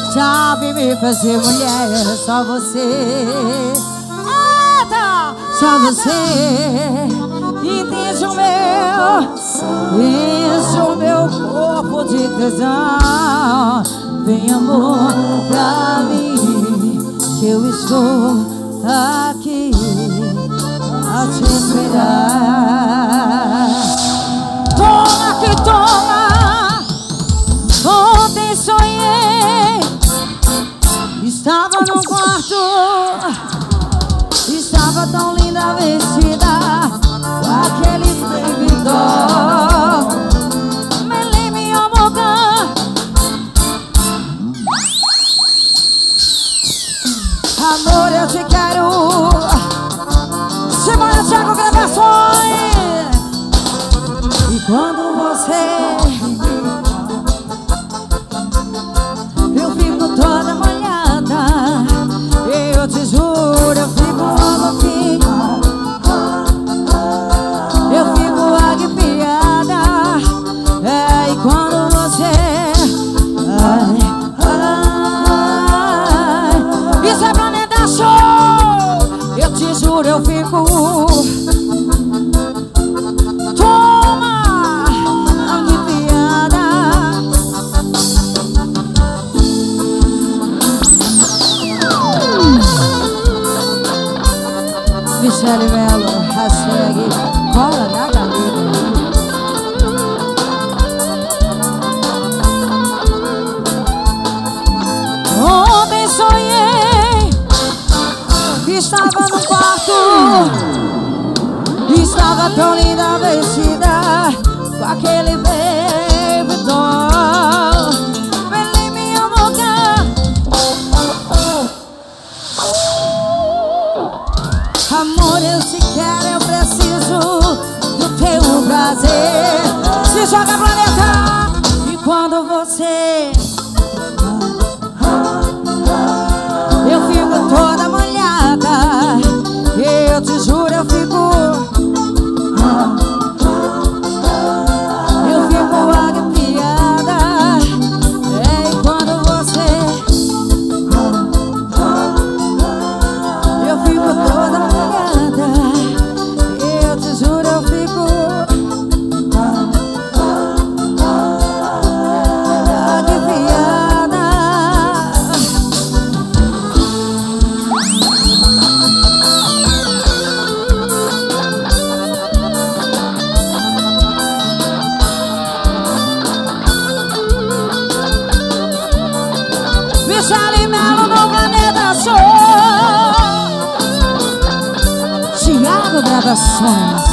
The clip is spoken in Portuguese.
sabe me fazer mulher. Só você, só você entende o meu corpo de tesão. Vem amor pra mim, que eu estou aqui a te esperar. Toma que toma. Ontem sonhei, estava no quarto, estava tão linda vestida com aquele baby doll. Melei minha boca, amor, eu te quero. Semana Thiago Gravações. E quando você, eu fico toda molhada, eu te juro, eu fico louquinha, eu fico arrepiada. E quando você, isso é Planeta Show. Eu te juro, eu fico, toma, arrepiada. Michele Melo, hashtag cola na galera. Ontem sonhei, estava no quarto, estava tão linda vestida com aquele baby doll. Melei minha boca, amor, eu te quero, eu preciso do teu prazer. Se joga Planeta. E quando você, eu fico toda molhada, eu te juro, eu fico arrepiada. E quando você, eu fico toda molhada, eu te juro, eu fico arrepiada. Michele Melo no Planeta Show. Thiago Gravações.